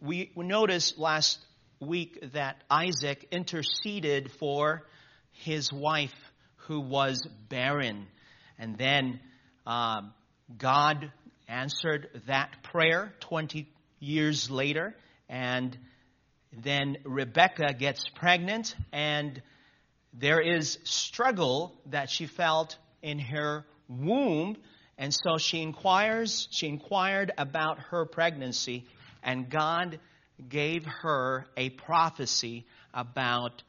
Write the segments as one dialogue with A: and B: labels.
A: we noticed last week that Isaac interceded for his wife who was barren. And then God answered that prayer 20 years later. And then Rebekah gets pregnant, and there is struggle that she felt in her womb. And so she inquired about her pregnancy, and God gave her a prophecy about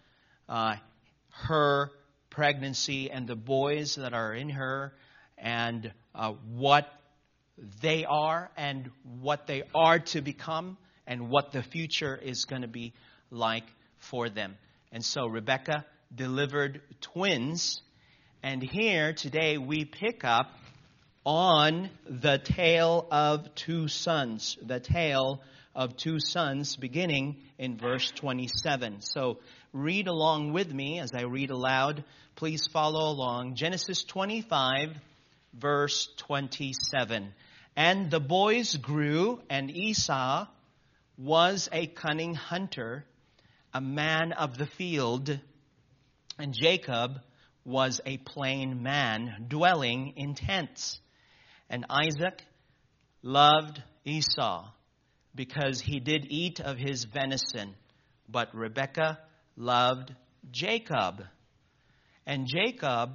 A: her pregnancy and the boys that are in her, and what they are and what they are to become, and what the future is going to be like for them. And so Rebekah delivered twins. And here today we pick up on the tale of two sons. The tale of two sons beginning in verse 27. So read along with me as I read aloud. Please follow along. Genesis 25, verse 27. And the boys grew, and Esau was a cunning hunter, a man of the field, and Jacob was a plain man, dwelling in tents. And Isaac loved Esau, because he did eat of his venison, but Rebekah loved Jacob. And Jacob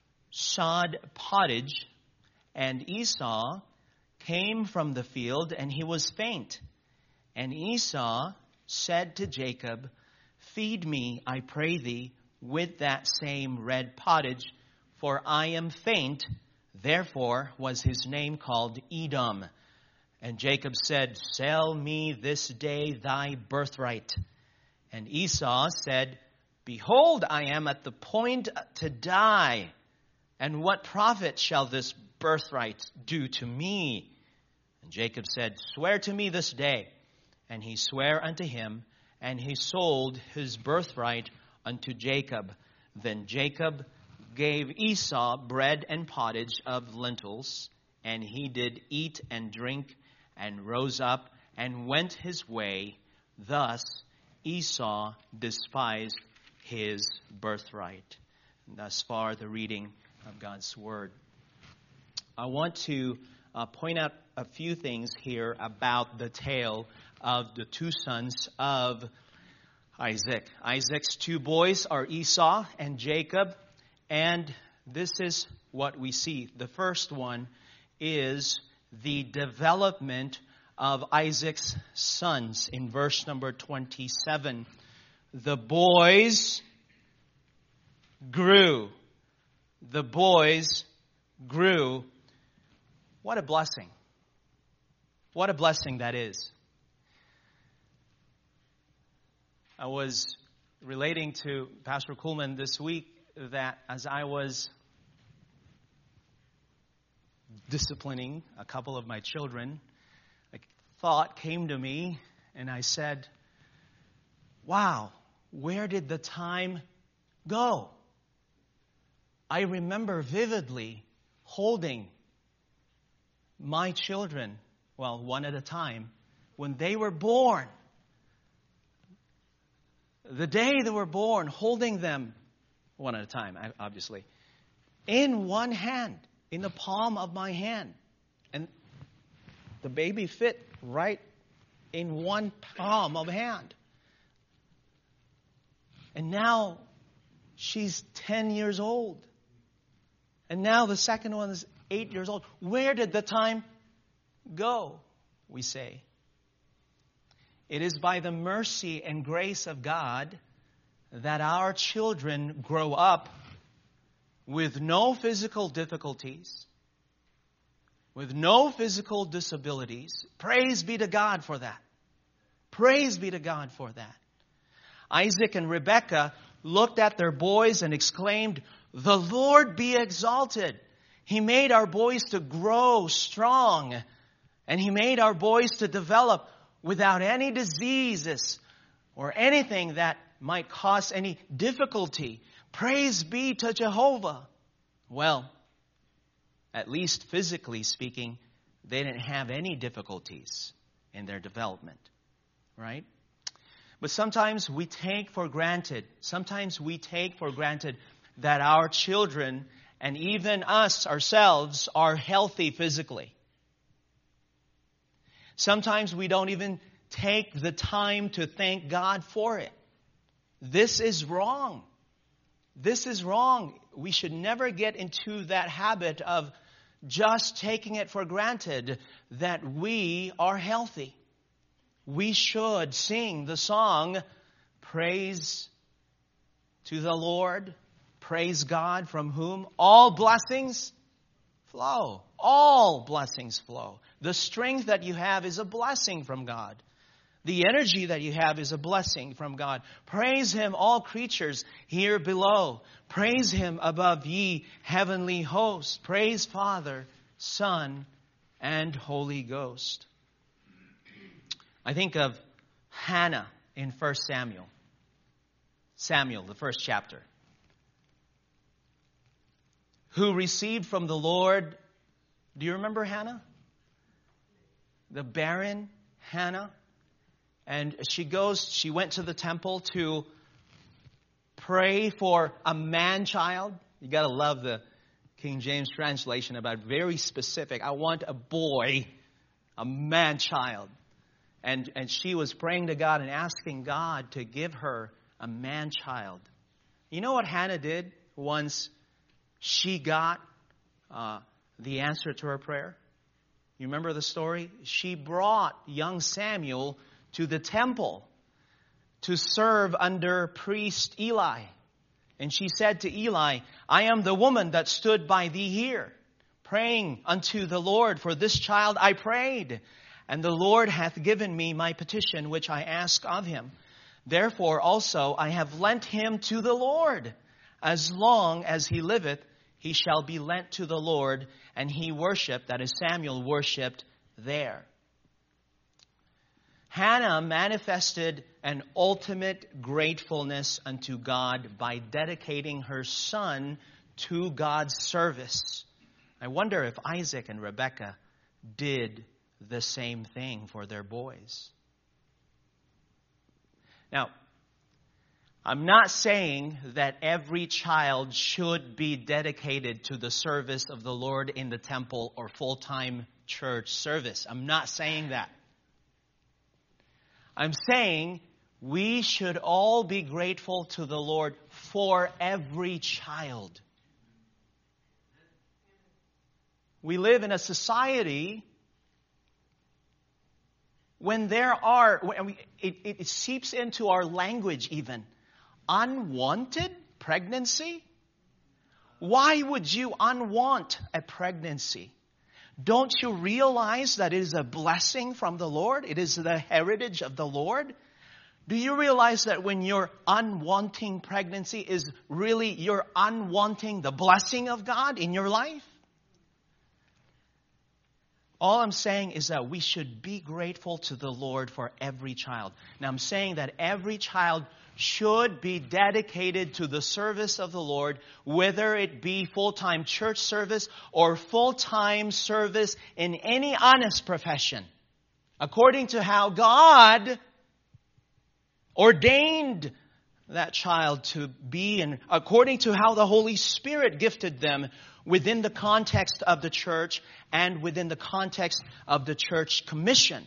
A: sod pottage, and Esau came from the field, and he was faint. And Esau said to Jacob, Feed me, I pray thee, with that same red pottage, for I am faint. Therefore was his name called Edom. And Jacob said, Sell me this day thy birthright. And Esau said, Behold, I am at the point to die. And what profit shall this birthright do to me? And Jacob said, Swear to me this day. And he sware unto him, and he sold his birthright unto Jacob. Then Jacob gave Esau bread and pottage of lentils, and he did eat and drink, and rose up and went his way. Thus Esau despised his birthright. And thus far the reading of God's word. I want to point out a few things here about the tale of the two sons of Isaac. Isaac's two boys are Esau and Jacob, and this is what we see. The first one is the development of Isaac's sons in verse number 27. The boys grew. The boys grew. What a blessing. What a blessing that is. I was relating to Pastor Kuhlman this week that as I was disciplining a couple of my children, a thought came to me, and I said, wow, where did the time go? I remember vividly holding my children, well, one at a time, when they were born. The day they were born, holding them one at a time, obviously, in one hand, in the palm of my hand. And the baby fit right in one palm of hand. And now she's 10 years old. And now the second one is 8 years old. Where did the time go, we say? It is by the mercy and grace of God that our children grow up with no physical difficulties, with no physical disabilities. Praise be to God for that. Praise be to God for that. Isaac and Rebekah looked at their boys and exclaimed, "The Lord be exalted. He made our boys to grow strong, and He made our boys to develop without any diseases or anything that might cause any difficulty. Praise be to Jehovah." Well, at least physically speaking, they didn't have any difficulties in their development. right? But sometimes we take for granted that our children and even us ourselves are healthy physically. Sometimes we don't even take the time to thank God for it. This is wrong. This is wrong. We should never get into that habit of just taking it for granted that we are healthy. We should sing the song, praise to the Lord, praise God, from whom all blessings flow. All blessings flow. The strength that you have is a blessing from God. The energy that you have is a blessing from God. Praise Him, all creatures here below. Praise Him above ye heavenly hosts. Praise Father, Son, and Holy Ghost. I think of Hannah in 1 Samuel. Samuel, the first chapter. Who received from the Lord, do you remember Hannah? The barren Hannah. And she went to the temple to pray for a man-child. You got to love the King James translation about very specific. I want a boy, a man-child. And she was praying to God and asking God to give her a man-child. You know what Hannah did once she got the answer to her prayer? You remember the story? She brought young Samuel to the temple to serve under priest Eli. And she said to Eli, I am the woman that stood by thee here, praying unto the Lord. For this child I prayed, and the Lord hath given me my petition which I ask of him. Therefore also I have lent him to the Lord. As long as he liveth, he shall be lent to the Lord. And he worshipped, that is Samuel worshipped there. Hannah manifested an ultimate gratefulness unto God by dedicating her son to God's service. I wonder if Isaac and Rebekah did the same thing for their boys. Now, I'm not saying that every child should be dedicated to the service of the Lord in the temple or full-time church service. I'm not saying that. I'm saying we should all be grateful to the Lord for every child. We live in a society when it seeps into our language even. Unwanted pregnancy? Why would you unwant a pregnancy? Don't you realize that it is a blessing from the Lord? It is the heritage of the Lord. Do you realize that when you're unwanting pregnancy is really you're unwanting the blessing of God in your life? All I'm saying is that we should be grateful to the Lord for every child. Now I'm saying that every child should be dedicated to the service of the Lord, whether it be full-time church service or full-time service in any honest profession, according to how God ordained that child to be and according to how the Holy Spirit gifted them within the context of the church and within the context of the church commission.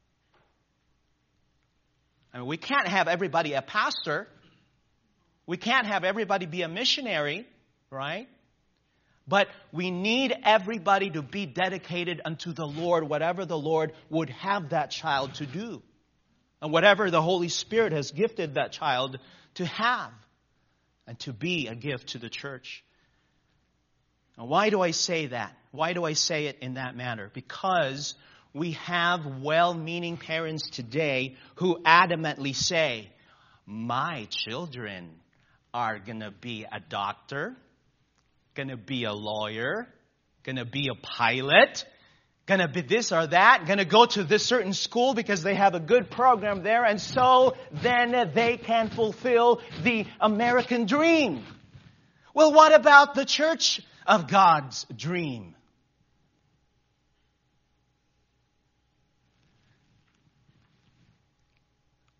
A: I mean, we can't have everybody a pastor. We can't have everybody be a missionary, right? But we need everybody to be dedicated unto the Lord, whatever the Lord would have that child to do. And whatever the Holy Spirit has gifted that child to have and to be a gift to the church. Now, why do I say that? Why do I say it in that manner? Because we have well-meaning parents today who adamantly say, my children are going to be a doctor, going to be a lawyer, going to be a pilot, going to be this or that, going to go to this certain school because they have a good program there, and so then they can fulfill the American dream. Well, what about the church of God's dream?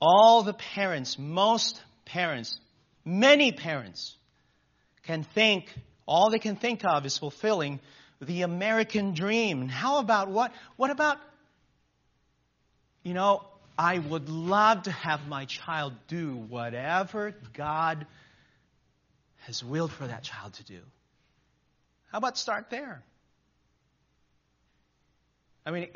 A: All the parents, most parents, many parents can think, all they can think of is fulfilling the American dream. And how about what about, I would love to have my child do whatever God has willed for that child to do. How about start there? I mean,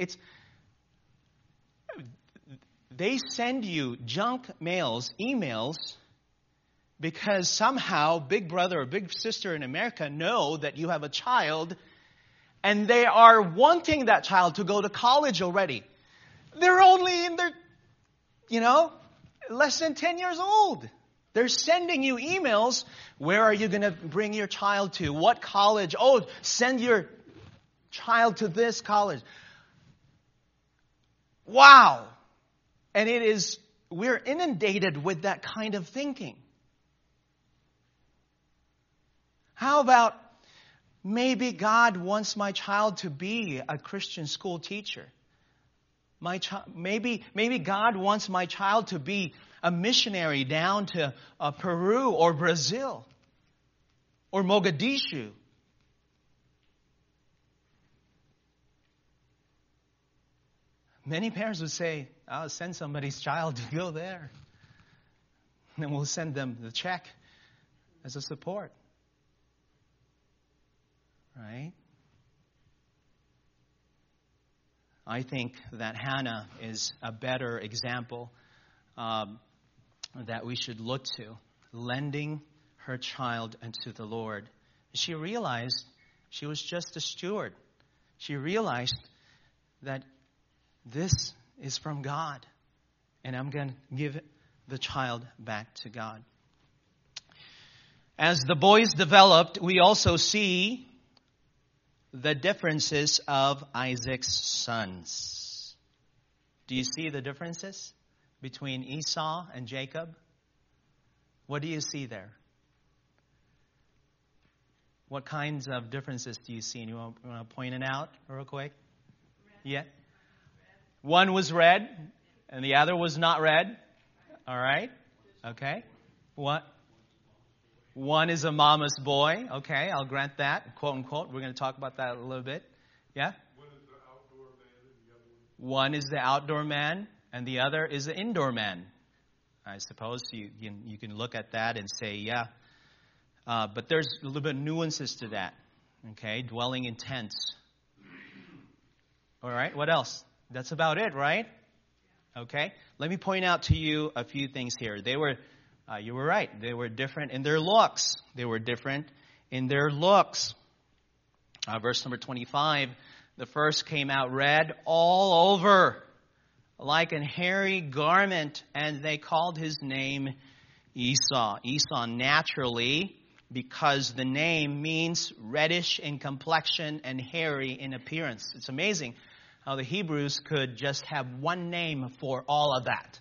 A: they send you junk mails, emails, because somehow Big Brother or Big Sister in America know that you have a child, and they are wanting that child to go to college already. They're only in their, less than 10 years old. They're sending you emails. Where are you going to bring your child to? What college? Oh, send your child to this college. Wow. And we're inundated with that kind of thinking. How about maybe God wants my child to be a Christian school teacher? Maybe God wants my child to be a missionary down to Peru or Brazil or Mogadishu. Many parents would say, I'll send somebody's child to go there. And then we'll send them the check as a support. Right? I think that Hannah is a better example that we should look to, lending her child unto the Lord. She realized she was just a steward. She realized that this is from God, and I'm going to give the child back to God. As the boys developed, we also see the differences of Isaac's sons. Do you see the differences between Esau and Jacob? What do you see there? What kinds of differences do you see? And you want to point it out real quick? Yeah. One was red, and the other was not red. All right. Okay. What? One is a mama's boy. Okay, I'll grant that, quote unquote. We're going to talk about that a little bit. Yeah? One is the outdoor man, and the other is the indoor man. I suppose you can look at that and say, yeah. But there's a little bit of nuances to that. Okay, dwelling in tents. All right, what else? That's about it, right? Okay, let me point out to you a few things here. You were right. They were different in their looks. Verse number 25, the first came out red all over, like an hairy garment, and they called his name Esau. Esau naturally, because the name means reddish in complexion and hairy in appearance. It's amazing how the Hebrews could just have one name for all of that.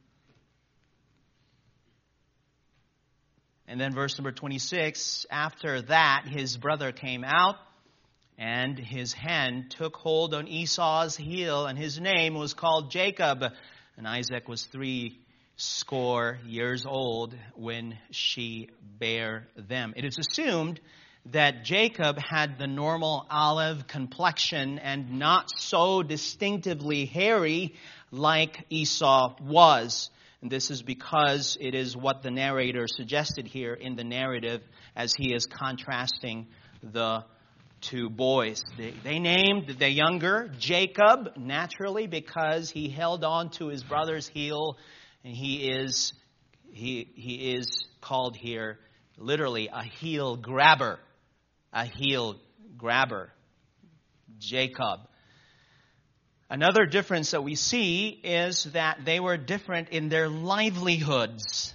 A: And then verse number 26, after that, his brother came out, and his hand took hold on Esau's heel, and his name was called Jacob. And Isaac was 80 years old when she bare them. It is assumed that Jacob had the normal olive complexion and not so distinctively hairy like Esau was. And this is because it is what the narrator suggested here in the narrative as he is contrasting the two boys. They named the younger Jacob, naturally, because he held on to his brother's heel, and he is called here literally a heel grabber. A heel grabber. Jacob. Another difference that we see is that they were different in their livelihoods.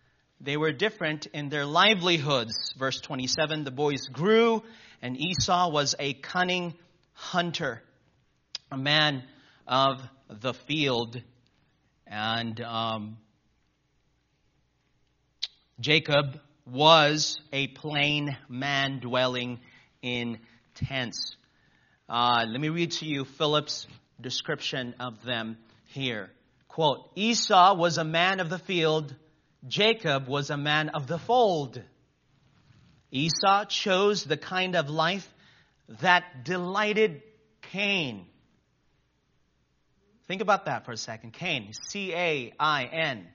A: Verse 27, the boys grew, and Esau was a cunning hunter, a man of the field. And Jacob was a plain man dwelling in tents. Let me read to you Philip's description of them here. quote, Esau was a man of the field, Jacob was a man of the fold. Esau chose the kind of life that delighted Cain. Think about that for a second. Cain, C-A-I-N.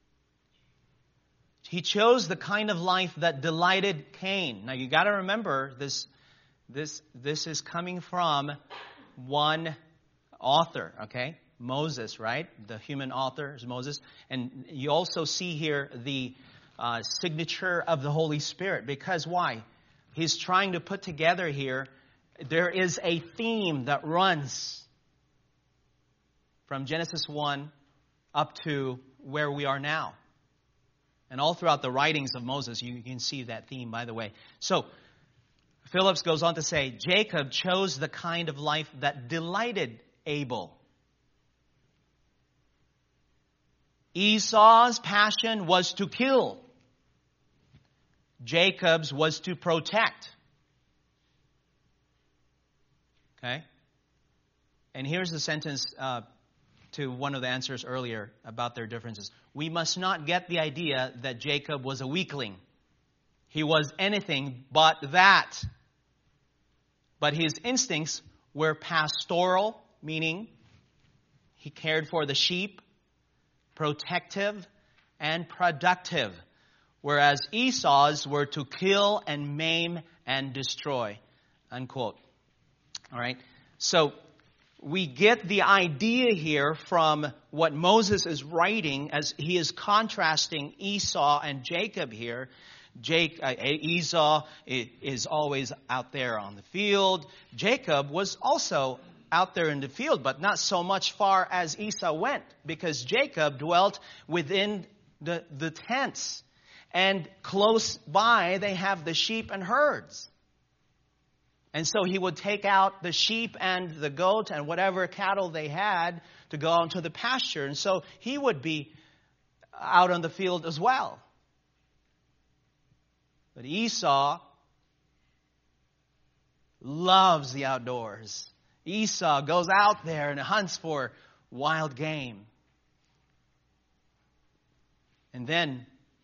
A: He chose the kind of life that delighted Cain. Now you got to remember this is coming from one author, okay? Moses, right? The human author is Moses. And you also see here the signature of the Holy Spirit. Because why? He's trying to put together here, there is a theme that runs from Genesis 1 up to where we are now. And all throughout the writings of Moses, you can see that theme, by the way. So, Phillips goes on to say, Jacob chose the kind of life that delighted Abel. Esau's passion was to kill. Jacob's was to protect. Okay? And here's the sentence to one of the answers earlier about their differences. We must not get the idea that Jacob was a weakling. He was anything but that. But his instincts were pastoral, meaning he cared for the sheep, protective, and productive. Whereas Esau's were to kill and maim and destroy. Unquote. All right? So, we get the idea here from what Moses is writing as he is contrasting Esau and Jacob here. Esau is always out there on the field. Jacob was also out there in the field, but not so much far as Esau went, because Jacob dwelt within the tents. And close by, they have the sheep and herds. And so he would take out the sheep and the goat and whatever cattle they had to go out into the pasture. And so he would be out on the field as well. But Esau loves the outdoors. Esau goes out there and hunts for wild game. And then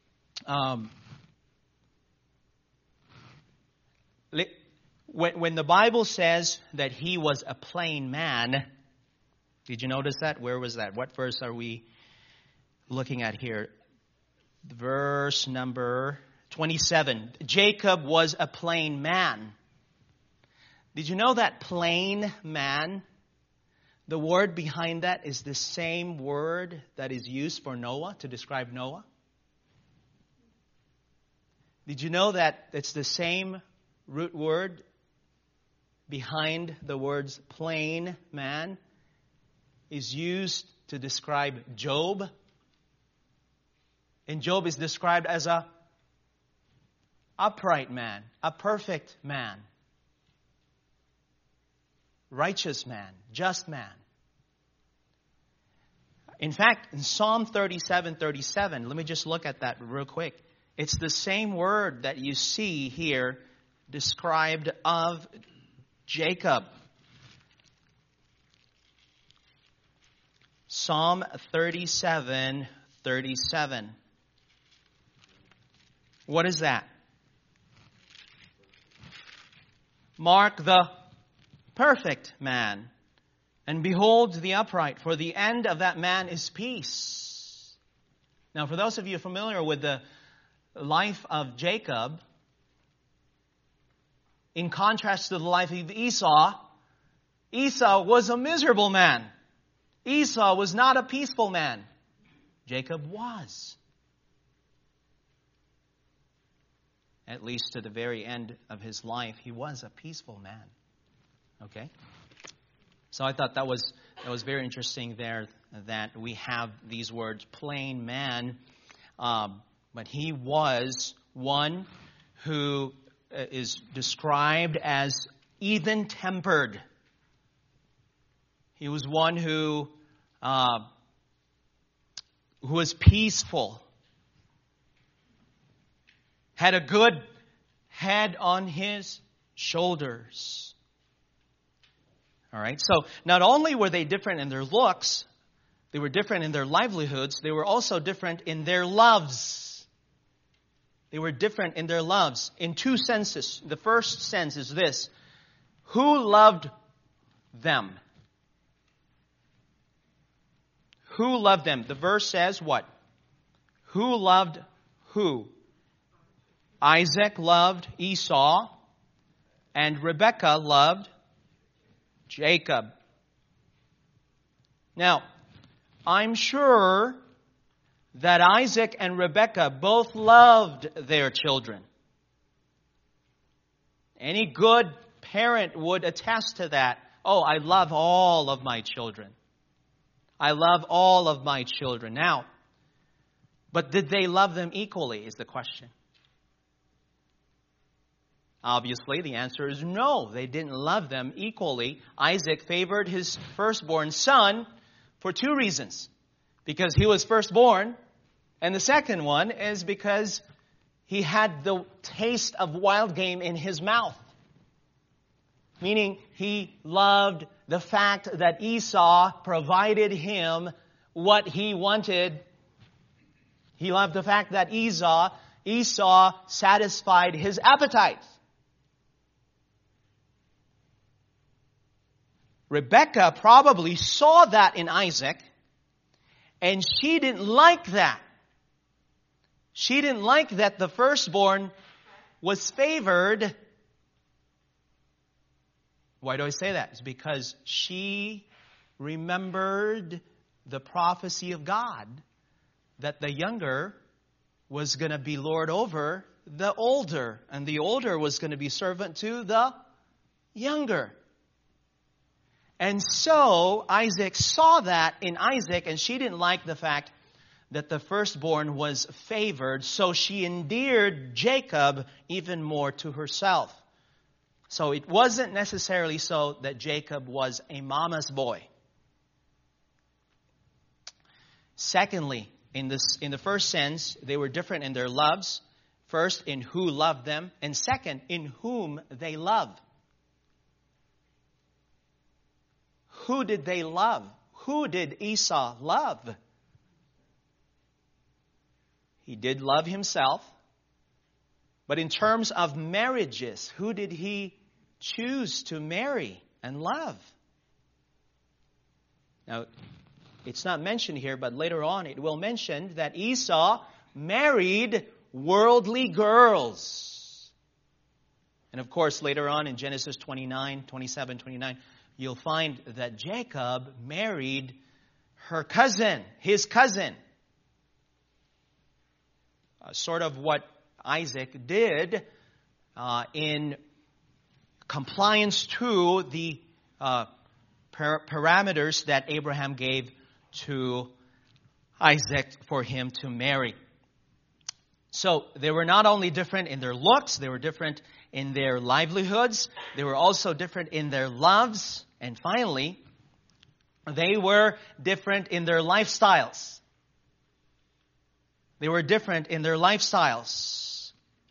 A: when the Bible says that he was a plain man, did you notice that? Where was that? What verse are we looking at here? Verse number 27. Jacob was a plain man. Did you know that plain man, the word behind that is the same word that is used for Noah, to describe Noah? Did you know that it's the same root word behind the words plain man is used to describe Job? And Job is described as a upright man, a perfect man, righteous man, just man. In fact, in Psalm 37:37, let me just look at that real quick. It's the same word that you see here described of Jacob. Psalm 37:37. What is that? Mark the perfect man, and behold the upright, for the end of that man is peace. Now, for those of you familiar with the life of Jacob, in contrast to the life of Esau, Esau was a miserable man. Esau was not a peaceful man. Jacob was. At least to the very end of his life, he was a peaceful man. Okay? So I thought that was very interesting there that we have these words, plain man. But he was one who is described as even-tempered. He was one who was peaceful, had a good head on his shoulders. All right, so not only were they different in their looks, They were different in their livelihoods. They were also different in their loves. They were different in their loves in two senses. The first sense is this: who loved them? Who loved them? The verse says what? Who loved who? Isaac loved Esau, and Rebekah loved Jacob. Now, I'm sure that Isaac and Rebekah both loved their children. Any good parent would attest to that. Oh, I love all of my children. I love all of my children. Now, but did they love them equally is the question. Obviously, the answer is no. They didn't love them equally. Isaac favored his firstborn son for two reasons. Because he was firstborn, and the second one is because he had the taste of wild game in his mouth. Meaning he loved the fact that Esau provided him what he wanted. He loved the fact that Esau satisfied his appetite. Rebekah probably saw that in Isaac, and she didn't like that. She didn't like that the firstborn was favored. Why do I say that? It's because she remembered the prophecy of God that the younger was going to be lord over the older, and the older was going to be servant to the younger. And so Isaac saw that in Isaac, and she didn't like the fact that the firstborn was favored, so she endeared Jacob even more to herself. So it wasn't necessarily so that Jacob was a mama's boy. Secondly, in the first sense, they were different in their loves. First, in who loved them, and second, in whom they loved. Who did they love? Who did Esau love? He did love himself. But in terms of marriages, who did he choose to marry and love? Now, it's not mentioned here, but later on it will mention that Esau married worldly girls. And of course, later on in Genesis 27, 29, you'll find that Jacob married her cousin, his cousin. Sort of what Isaac did in compliance to the parameters that Abraham gave to Isaac for him to marry. So they were not only different in their looks, they were different in their livelihoods, they were also different in their loves, and finally, they were different in their lifestyles. They were different in their lifestyles.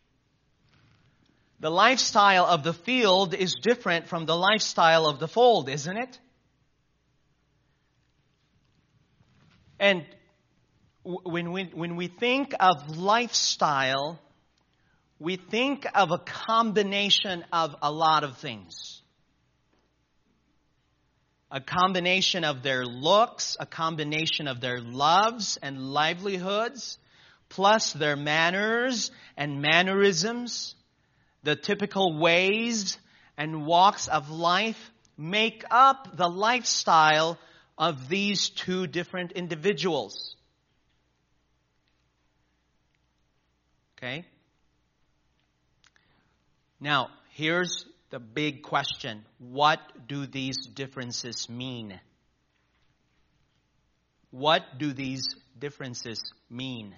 A: The lifestyle of the field is different from the lifestyle of the fold, isn't it? And when we think of lifestyle, we think of a combination of a lot of things. A combination of their looks, a combination of their loves and livelihoods, plus their manners and mannerisms, the typical ways and walks of life make up the lifestyle of these two different individuals. Okay? Now, here's the big question. What do these differences mean? What do these differences mean?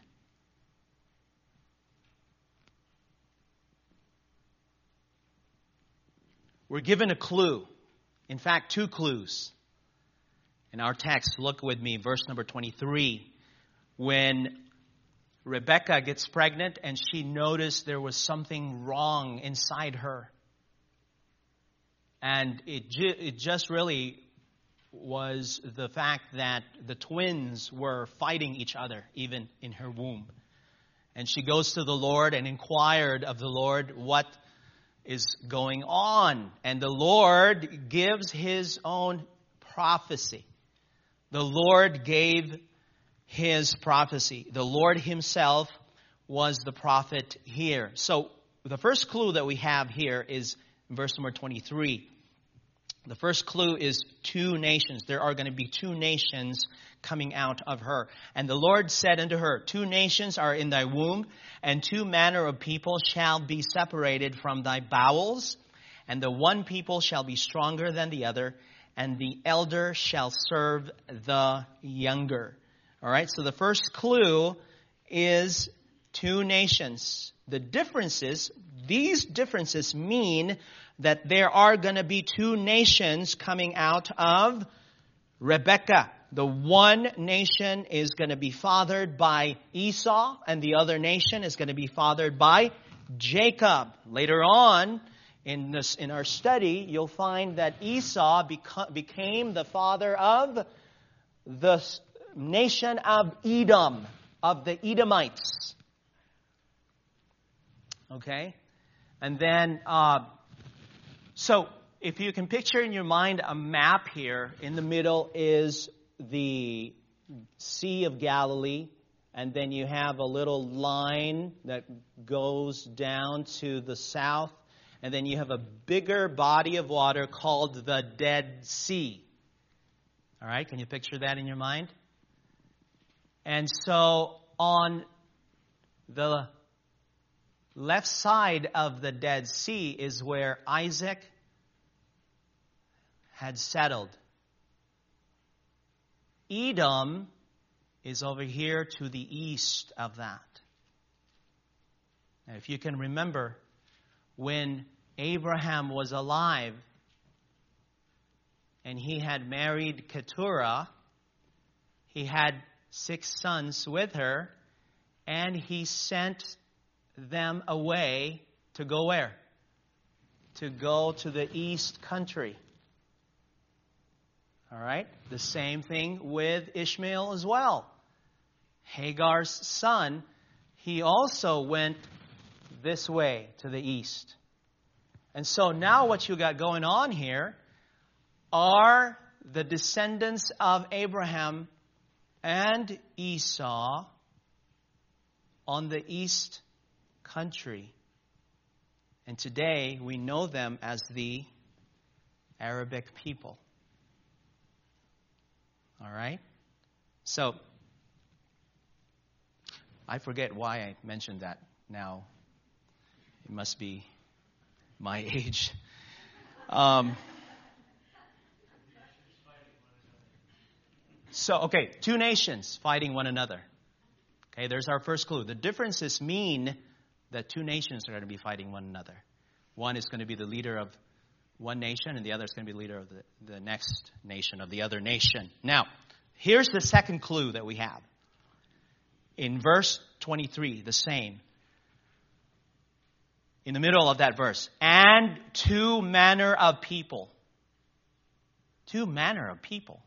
A: We're given a clue. In fact, two clues. In our text, look with me, verse number 23. When Rebekah gets pregnant and she noticed there was something wrong inside her. And it just really was the fact that the twins were fighting each other, even in her womb. And she goes to the Lord and inquired of the Lord what is going on. And the Lord gives his own prophecy. The Lord gave his prophecy. The Lord himself was the prophet here. So the first clue that we have here is verse number 23. The first clue is two nations. There are going to be two nations coming out of her. And the Lord said unto her, 2 nations are in thy womb, and 2 manner of people shall be separated from thy bowels. And the one people shall be stronger than the other, and the elder shall serve the younger. All right, so the first clue is 2 nations. These differences mean that there are going to be 2 nations coming out of Rebekah. The one nation is going to be fathered by Esau, and the other nation is going to be fathered by Jacob. Later on in our study, you'll find that Esau became the father of the nation of Edom, of the Edomites. Okay? And then, so if you can picture in your mind a map here, in the middle is the Sea of Galilee, and then you have a little line that goes down to the south, and then you have a bigger body of water called the Dead Sea. All right, can you picture that in your mind? And so on the left side of the Dead Sea is where Isaac had settled. Edom is over here to the east of that. Now, if you can remember, when Abraham was alive and he had married Keturah, he had 6 sons with her, and he sent them away to go where? To go to the east country. All right? The same thing with Ishmael as well. Hagar's son, he also went this way to the east. And so now what you got going on here are the descendants of Abraham and Esau on the east country. And today we know them as the Arabic people. All right? So, I forget why I mentioned that now. It must be my age. So, 2 nations fighting one another. Okay, there's our first clue. The differences mean that 2 nations are going to be fighting one another. One is going to be the leader of one nation, and the other is going to be the leader of the next nation, of the other nation. Now, here's the second clue that we have. In verse 23, the same. In the middle of that verse. And 2 manner of people. 2 manner of people.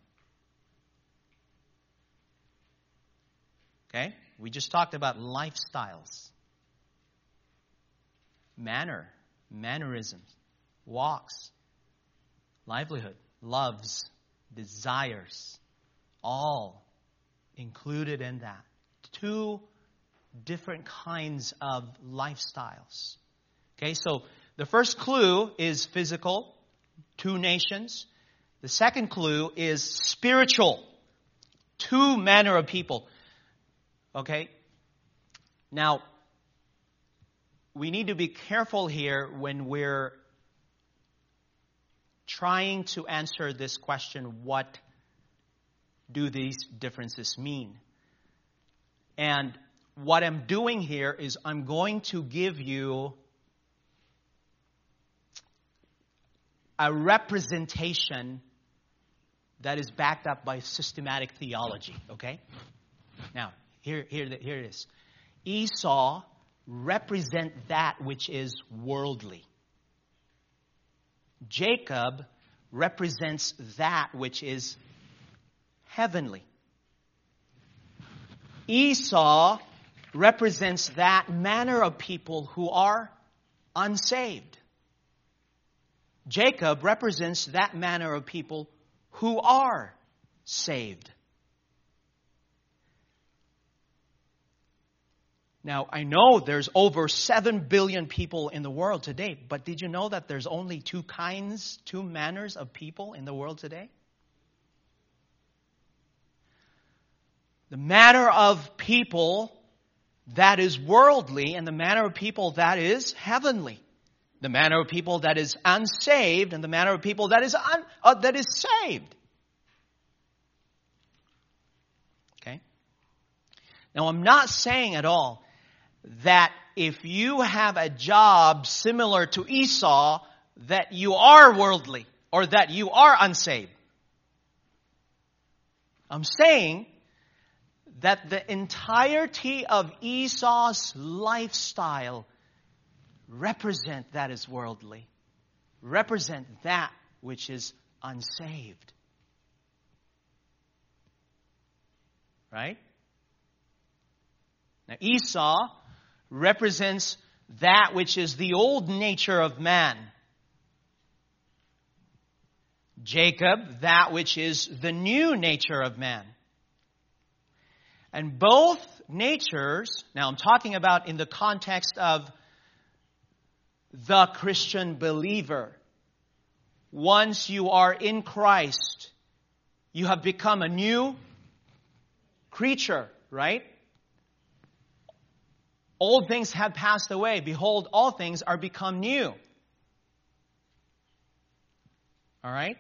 A: Okay? We just talked about lifestyles. Mannerisms, walks, livelihood, loves, desires, all included in that. 2 different kinds of lifestyles. Okay, so the first clue is physical, 2 nations. The second clue is spiritual, 2 manner of people. Okay, now, we need to be careful here when we're trying to answer this question, what do these differences mean? And what I'm doing here is I'm going to give you a representation that is backed up by systematic theology, okay? Now, here it is. Esau represent that which is worldly. Jacob represents that which is heavenly. Esau represents that manner of people who are unsaved. Jacob represents that manner of people who are saved. Now, I know there's over 7 billion people in the world today, but did you know that there's only two manners of people in the world today? The manner of people that is worldly and the manner of people that is heavenly. The manner of people that is unsaved and the manner of people that is saved. Okay? Now, I'm not saying at all that if you have a job similar to Esau, that you are worldly or that you are unsaved. I'm saying that the entirety of Esau's lifestyle represent that is worldly, represent that which is unsaved. Right? Now, Esau represents that which is the old nature of man. Jacob, that which is the new nature of man. And both natures, now I'm talking about in the context of the Christian believer. Once you are in Christ, you have become a new creature, right? Old things have passed away. Behold, all things are become new. All right?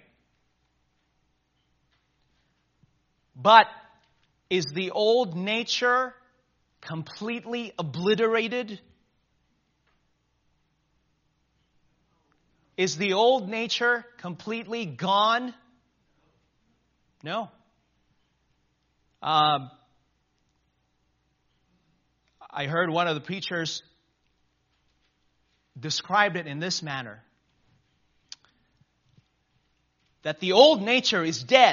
A: But is the old nature completely obliterated? Is the old nature completely gone? No. I heard one of the preachers described it in this manner. That the old nature is dead.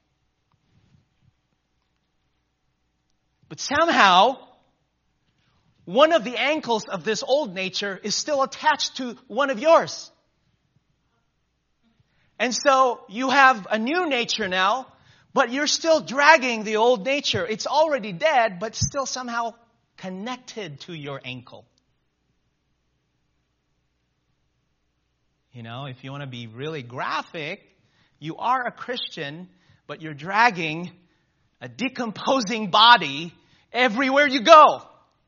A: But somehow, one of the ankles of this old nature is still attached to one of yours. And so you have a new nature now, but you're still dragging the old nature. It's already dead, but still somehow connected to your ankle. You know, if you want to be really graphic, you are a Christian, but you're dragging a decomposing body everywhere you go.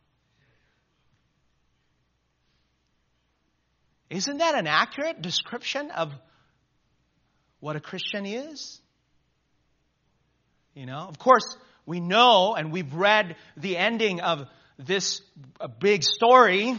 A: Isn't that an accurate description of what a Christian is? You know, of course, we know and we've read the ending of this big story.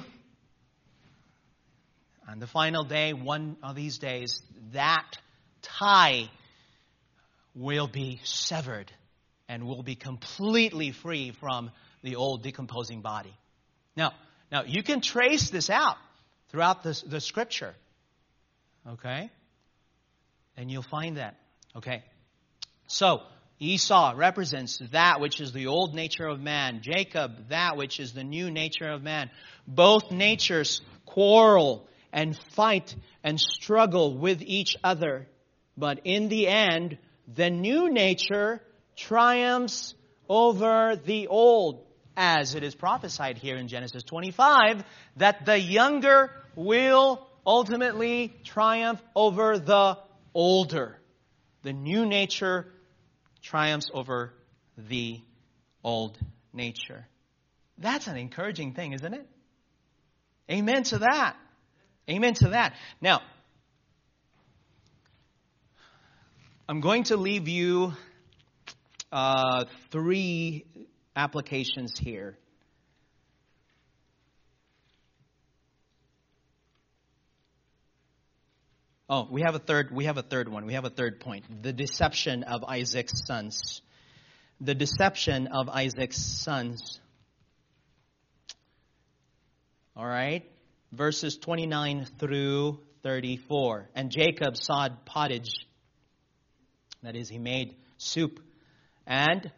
A: On the final day, one of these days, that tie will be severed and will be completely free from the old decomposing body. Now you can trace this out throughout the scripture. Okay? And you'll find that. Okay. So, Esau represents that which is the old nature of man. Jacob, that which is the new nature of man. Both natures quarrel and fight and struggle with each other. But in the end, the new nature triumphs over the old, as it is prophesied here in Genesis 25, that the younger will ultimately triumph over the older. The new nature triumphs over the old nature. That's an encouraging thing, isn't it? Amen to that. Amen to that. Now, I'm going to leave you 3 applications here. Oh, we have a third one. We have a third point. The deception of Isaac's sons. The deception of Isaac's sons. All right. Verses 29 through 34. And Jacob sawed pottage. That is, he made soup. And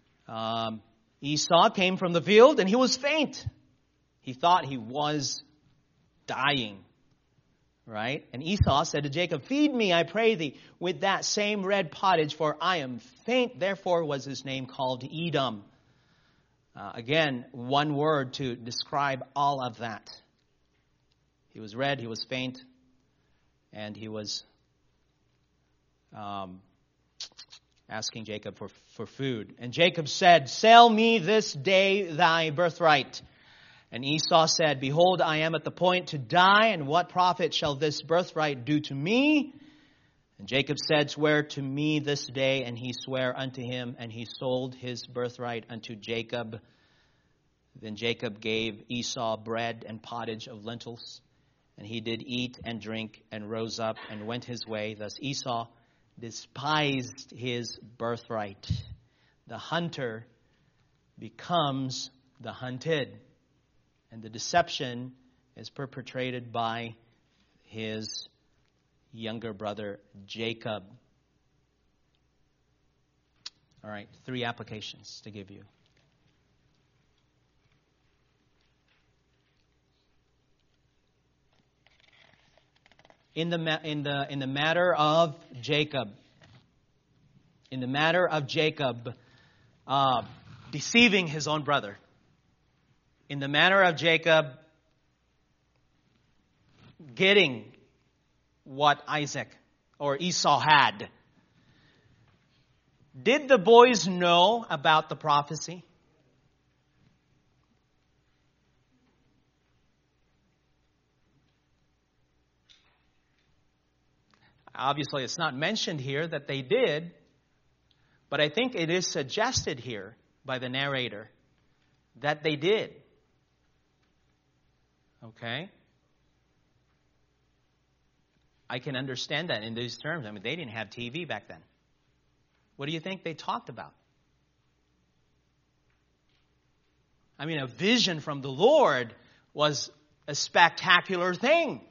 A: Esau came from the field, and he was faint. He thought he was dying. Right? And Esau said to Jacob, "Feed me, I pray thee, with that same red pottage, for I am faint." Therefore was his name called Edom. Again, one word to describe all of that. He was red, he was faint, and he was asking Jacob for food. And Jacob said, "Sell me this day thy birthright." And Esau said, "Behold, I am at the point to die, and what profit shall this birthright do to me?" And Jacob said, "Swear to me this day." And he sware unto him, and he sold his birthright unto Jacob. Then Jacob gave Esau bread and pottage of lentils, and he did eat and drink, and rose up and went his way. Thus Esau despised his birthright. The hunter becomes the hunted. And the deception is perpetrated by his younger brother, Jacob. All right, 3 applications to give you. In the matter of Jacob, deceiving his own brother. In the matter of Jacob getting what Isaac or Esau had, did the boys know about the prophecy? Obviously, it's not mentioned here that they did, but I think it is suggested here by the narrator that they did. Okay? I can understand that in these terms. I mean, they didn't have TV back then. What do you think they talked about? I mean, a vision from the Lord was a spectacular thing.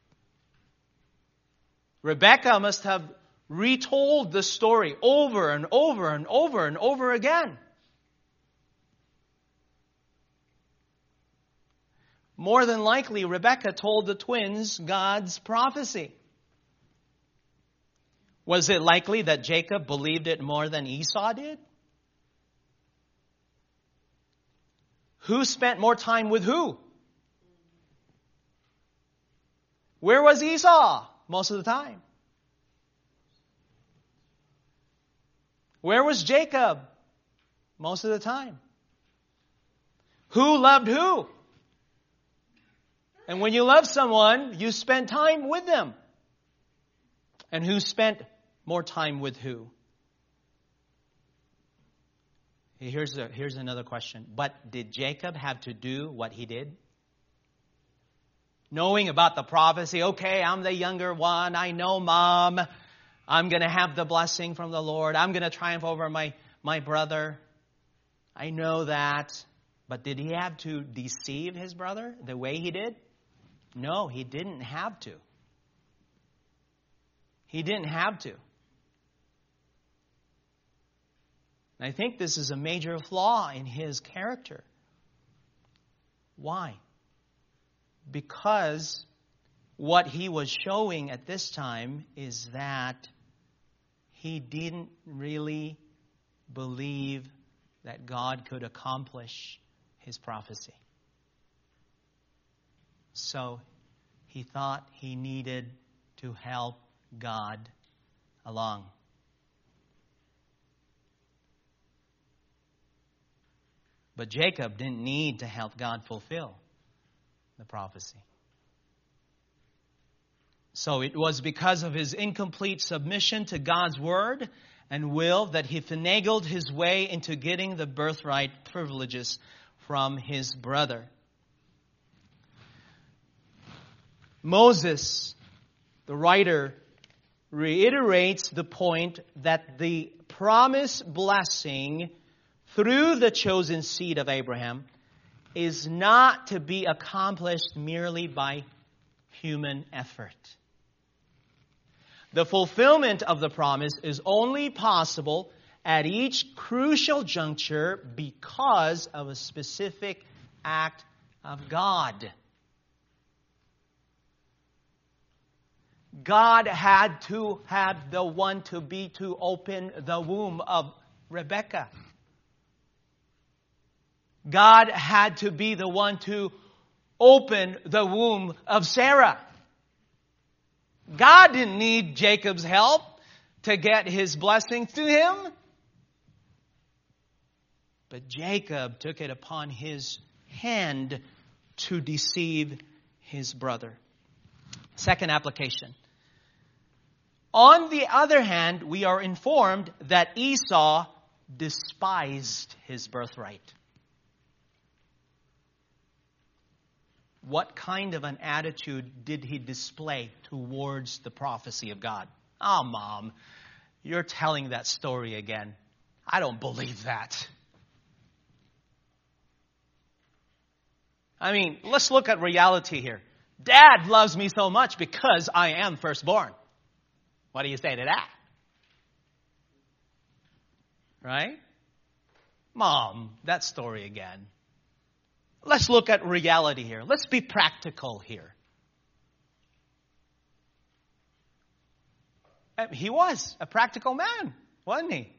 A: Rebecca must have retold the story over and over and over and over again. More than likely, Rebecca told the twins God's prophecy. Was it likely that Jacob believed it more than Esau did? Who spent more time with who? Where was Esau most of the time? Where was Jacob most of the time? Who loved who? And when you love someone, you spend time with them. And who spent more time with who? Here's another question. But did Jacob have to do what he did? Knowing about the prophecy, okay, I'm the younger one, I know Mom, I'm going to have the blessing from the Lord, I'm going to triumph over my brother. I know that. But did he have to deceive his brother the way he did? No, he didn't have to. He didn't have to. And I think this is a major flaw in his character. Why? Because what he was showing at this time is that he didn't really believe that God could accomplish his prophecy. So he thought he needed to help God along. But Jacob didn't need to help God fulfill the prophecy. So it was because of his incomplete submission to God's word and will that he finagled his way into getting the birthright privileges from his brother. Moses, the writer, reiterates the point that the promised blessing through the chosen seed of Abraham is not to be accomplished merely by human effort. The fulfillment of the promise is only possible at each crucial juncture because of a specific act of God. God had to have the one to open the womb of Rebekah. God had to be the one to open the womb of Sarah. God didn't need Jacob's help to get his blessing to him. But Jacob took it upon his hand to deceive his brother. Second application. On the other hand, we are informed that Esau despised his birthright. What kind of an attitude did he display towards the prophecy of God? Oh, Mom, you're telling that story again. I don't believe that. I mean, let's look at reality here. Dad loves me so much because I am firstborn. What do you say to that? Right? Mom, that story again. Let's look at reality here. Let's be practical here. He was a practical man, wasn't he?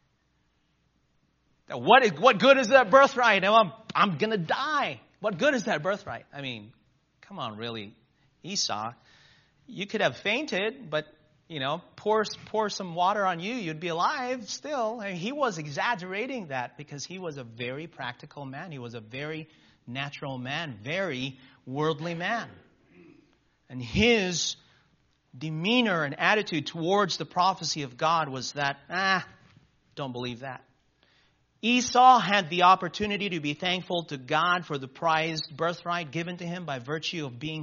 A: What good is that birthright? I'm going to die. What good is that birthright? I mean, come on, really. Esau, you could have fainted, but, pour some water on you, you'd be alive still. I mean, he was exaggerating that because he was a very practical man. He was a very natural man, very worldly man. And his demeanor and attitude towards the prophecy of God was that, don't believe that. Esau had the opportunity to be thankful to God for the prized birthright given to him by virtue of being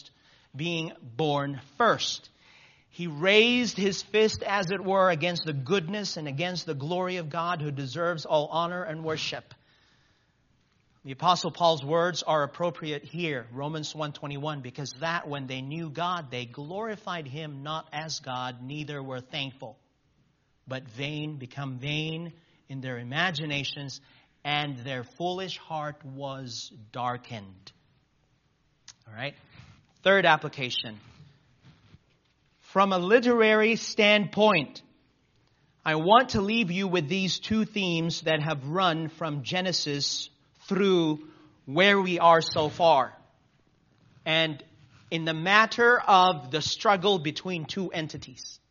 A: born first. He raised his fist, as it were, against the goodness and against the glory of God, who deserves all honor and worship. The Apostle Paul's words are appropriate here, Romans 1:21, because that when they knew God, they glorified him not as God, neither were thankful, but become vain in their imaginations, and their foolish heart was darkened. All right. Third application. From a literary standpoint, I want to leave you with these two themes that have run from Genesis through where we are so far. And in the matter of the struggle between two entities.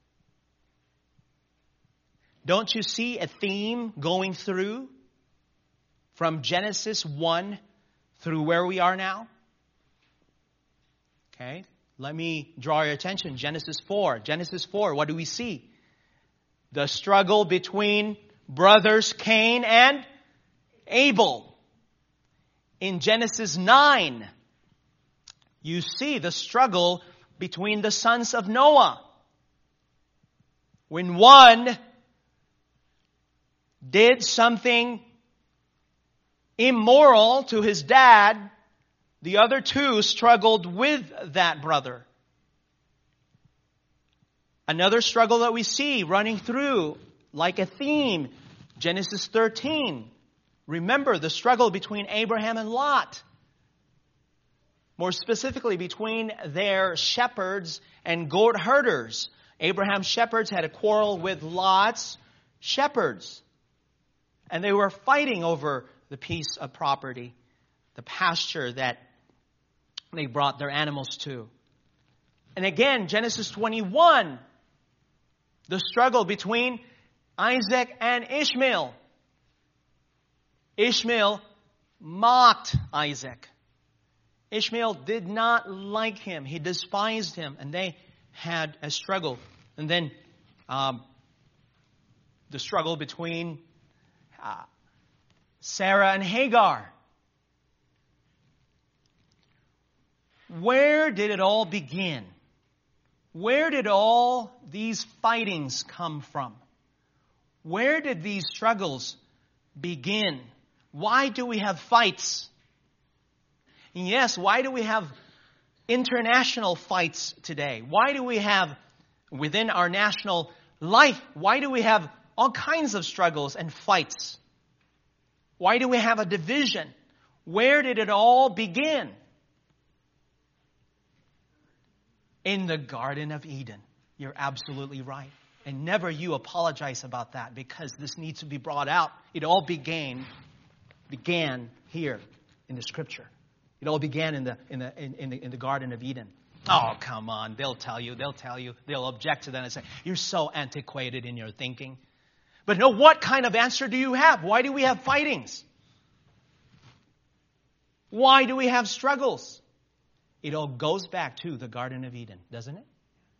A: Don't you see a theme going through from Genesis 1 through where we are now? Okay, let me draw your attention. Genesis 4. Genesis 4, what do we see? The struggle between brothers Cain and Abel. In Genesis 9, you see the struggle between the sons of Noah. When one did something immoral to his dad, the other two struggled with that brother. Another struggle that we see running through like a theme, Genesis 13. Remember the struggle between Abraham and Lot. More specifically, between their shepherds and goat herders. Abraham's shepherds had a quarrel with Lot's shepherds. And they were fighting over the piece of property, the pasture that they brought their animals to. And again, Genesis 21, the struggle between Isaac and Ishmael. Ishmael mocked Isaac. Ishmael did not like him. He despised him. And they had a struggle. And then the struggle between Sarah and Hagar. Where did it all begin? Where did all these fightings come from? Where did these struggles begin? Why do we have fights? And yes, why do we have international fights today? Why do we have, within our national life, why do we have all kinds of struggles and fights? Why do we have a division? Where did it all begin? In the Garden of Eden. You're absolutely right. And never you apologize about that, because this needs to be brought out. It all began here in the Scripture. It all began in the Garden of Eden. Oh, come on. They'll tell you. They'll object to that and say, you're so antiquated in your thinking. But no, what kind of answer do you have? Why do we have fightings? Why do we have struggles? It all goes back to the Garden of Eden, doesn't it?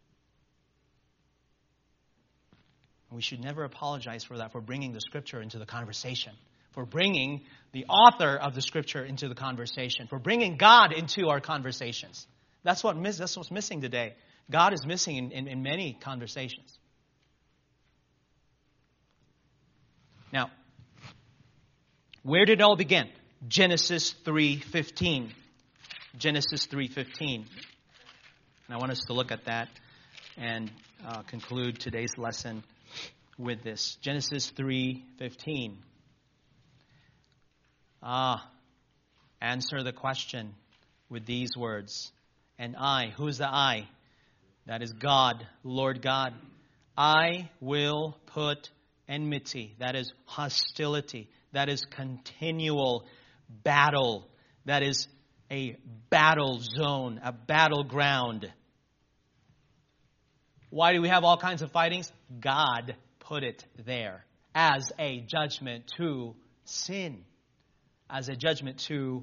A: We should never apologize for that, for bringing the Scripture into the conversation, for bringing the author of the Scripture into the conversation, for bringing God into our conversations. That's what's missing today. God is missing in many conversations. Now, where did it all begin? Genesis 3:15. Genesis 3:15. And I want us to look at that and conclude today's lesson with this. Genesis 3:15. Answer the question with these words. And I, who is the I? That is God, Lord God. I will put enmity, that is hostility, that is continual battle, that is a battle zone, a battleground. Why do we have all kinds of fightings? God put it there as a judgment to sin, as a judgment to,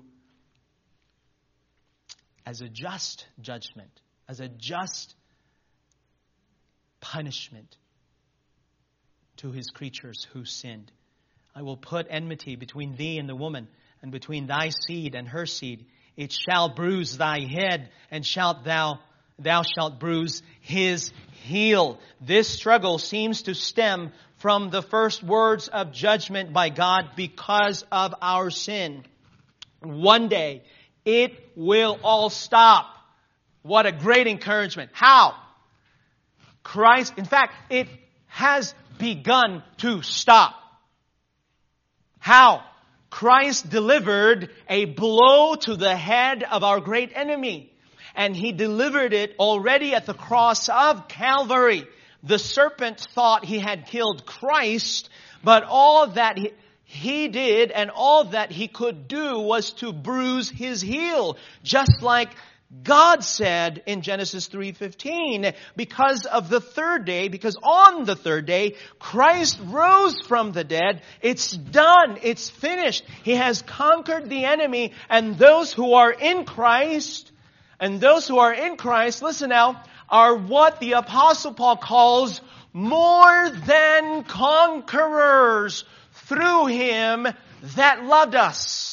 A: as a just judgment, as a just punishment to his creatures who sinned. I will put enmity between thee and the woman, and between thy seed and her seed. It shall bruise thy head, and thou shalt bruise his heel. This struggle seems to stem from the first words of judgment by God because of our sin. One day, it will all stop. What a great encouragement. How? Christ, in fact, it has begun to stop. How? Christ delivered a blow to the head of our great enemy. And he delivered it already at the cross of Calvary. The serpent thought he had killed Christ, but all that he did and all that he could do was to bruise his heel. Just like God said in Genesis 3:15, because on the third day, Christ rose from the dead. It's done. It's finished. He has conquered the enemy, and those who are in Christ, listen now, are what the Apostle Paul calls more than conquerors through him that loved us.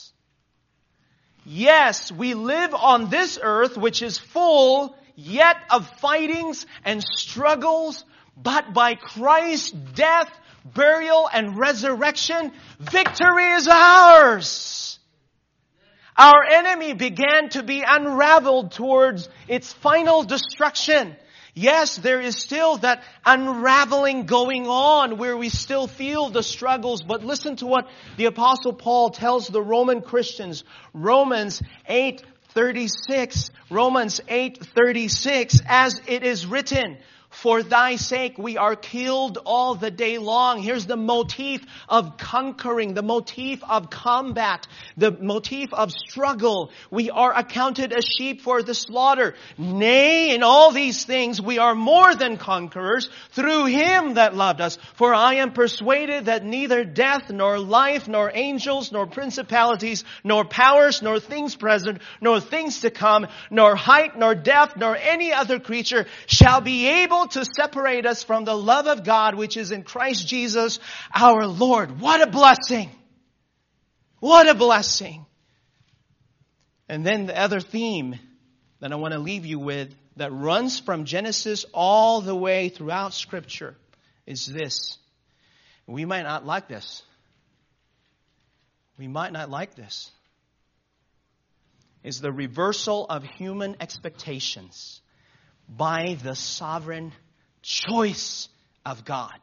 A: Yes, we live on this earth, which is full yet of fightings and struggles, but by Christ's death, burial, and resurrection, victory is ours. Our enemy began to be unraveled towards its final destruction. Yes, there is still that unraveling going on where we still feel the struggles. But listen to what the Apostle Paul tells the Roman Christians. Romans 8:36. Romans 8:36. As it is written, for thy sake we are killed all the day long. Here's the motif of conquering, the motif of combat, the motif of struggle. We are accounted as sheep for the slaughter. Nay, in all these things we are more than conquerors through him that loved us. For I am persuaded that neither death, nor life, nor angels, nor principalities, nor powers, nor things present, nor things to come, nor height, nor depth, nor any other creature shall be able to separate us from the love of God which is in Christ Jesus our Lord. What a blessing! What a blessing! And then the other theme that I want to leave you with that runs from Genesis all the way throughout Scripture is this. We might not like this. We might not like this. is the reversal of human expectations by the sovereign choice of God.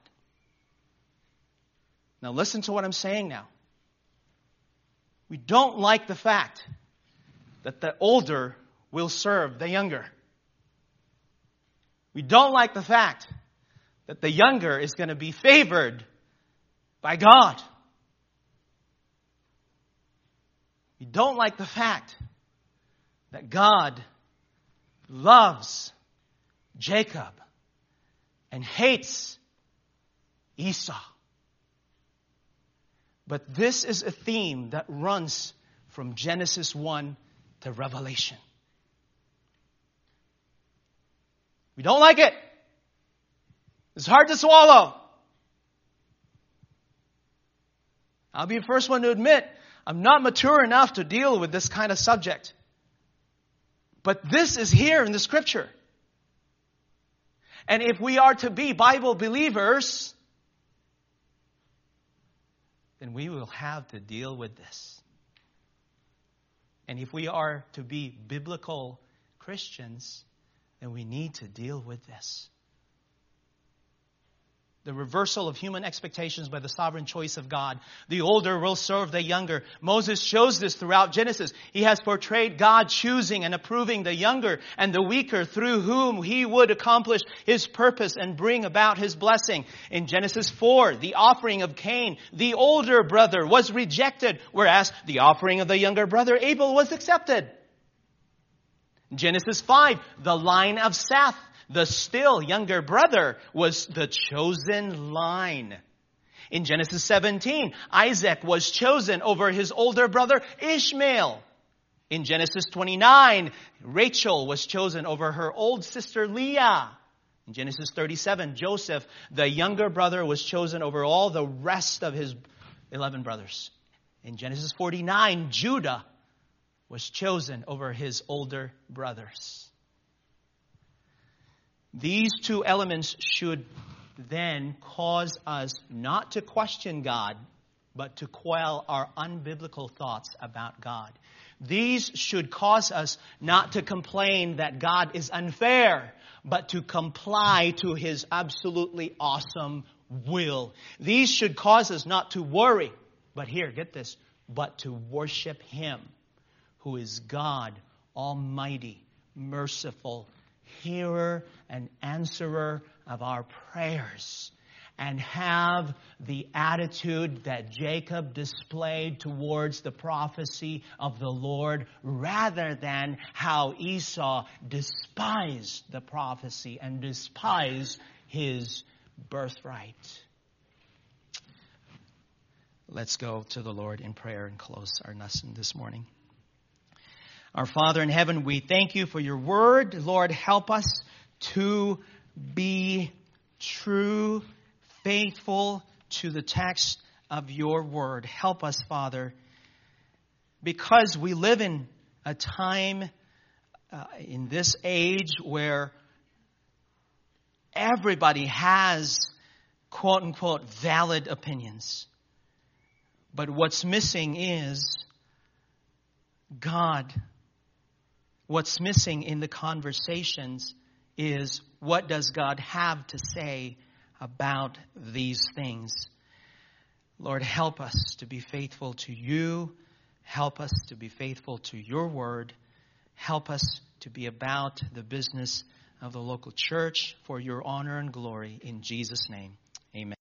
A: Now listen to what I'm saying now. We don't like the fact that the older will serve the younger. We don't like the fact that the younger is going to be favored by God. We don't like the fact that God loves Jacob and hates Esau. But this is a theme that runs from Genesis 1 to Revelation. We don't like it. It's hard to swallow. I'll be the first one to admit I'm not mature enough to deal with this kind of subject. But this is here in the Scripture. And if we are to be Bible believers, then we will have to deal with this. And if we are to be biblical Christians, then we need to deal with this. The reversal of human expectations by the sovereign choice of God. The older will serve the younger. Moses shows this throughout Genesis. He has portrayed God choosing and approving the younger and the weaker, through whom he would accomplish his purpose and bring about his blessing. In Genesis 4, the offering of Cain, the older brother, was rejected, whereas the offering of the younger brother, Abel, was accepted. In Genesis 5, the line of Seth, the still younger brother, was the chosen line. In Genesis 17, Isaac was chosen over his older brother Ishmael. In Genesis 29, Rachel was chosen over her old sister Leah. In Genesis 37, Joseph, the younger brother, was chosen over all the rest of his 11 brothers. In Genesis 49, Judah was chosen over his older brothers. These two elements should then cause us not to question God, but to quell our unbiblical thoughts about God. These should cause us not to complain that God is unfair, but to comply to His absolutely awesome will. These should cause us not to worry, but here, get this, but to worship Him, who is God, Almighty, merciful, hearer and answerer of our prayers, and have the attitude that Jacob displayed towards the prophecy of the Lord, rather than how Esau despised the prophecy and despised his birthright. Let's go to the Lord in prayer and close our lesson this morning. Our Father in heaven, we thank you for your word. Lord, help us to be true, faithful to the text of your word. Help us, Father, because we live in a time in this age where everybody has, quote unquote, valid opinions. But what's missing is God. What's missing in the conversations is, what does God have to say about these things? Lord, help us to be faithful to you. Help us to be faithful to your word. Help us to be about the business of the local church for your honor and glory. In Jesus' name, amen.